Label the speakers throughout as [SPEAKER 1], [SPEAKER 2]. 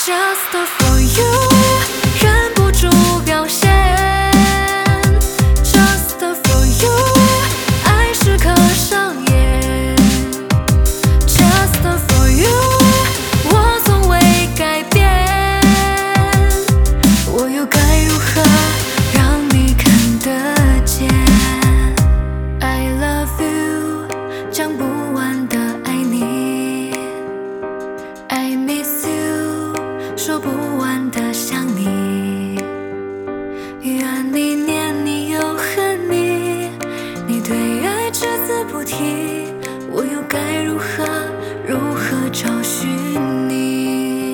[SPEAKER 1] Just for you， 忍不住表现。Just for you， 爱时刻上演。Just for you， 我从未改变。我又该如何让你看得见 ？I love you， 讲不完的爱你。I miss you。说不完的想你，怨你念你又恨你，你对爱只字不提，我又该如何找寻你？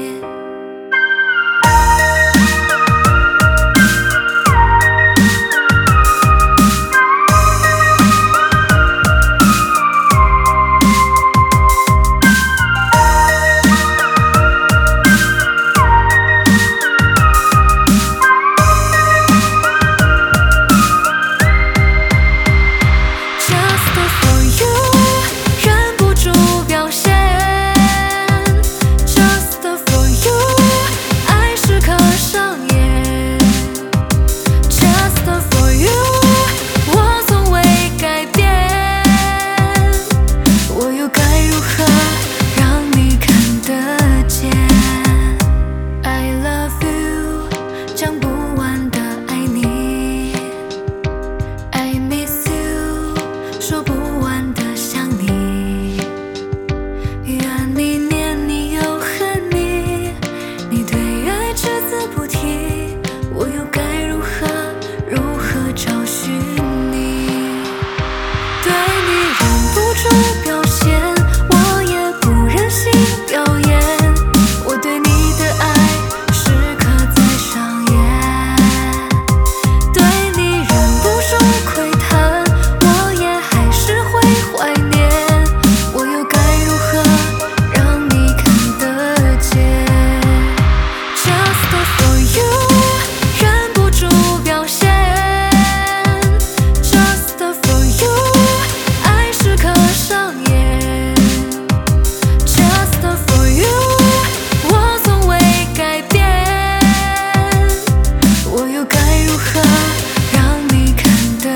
[SPEAKER 1] 讲不完的爱你 I miss you， 说不完的想你，怨你念你又恨你，你对爱只字不提，我又该如何找寻你？对你忍不住表现，我也不忍心表演，我对你的爱时刻在上演。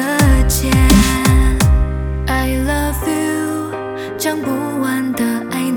[SPEAKER 1] 讲不完的爱你。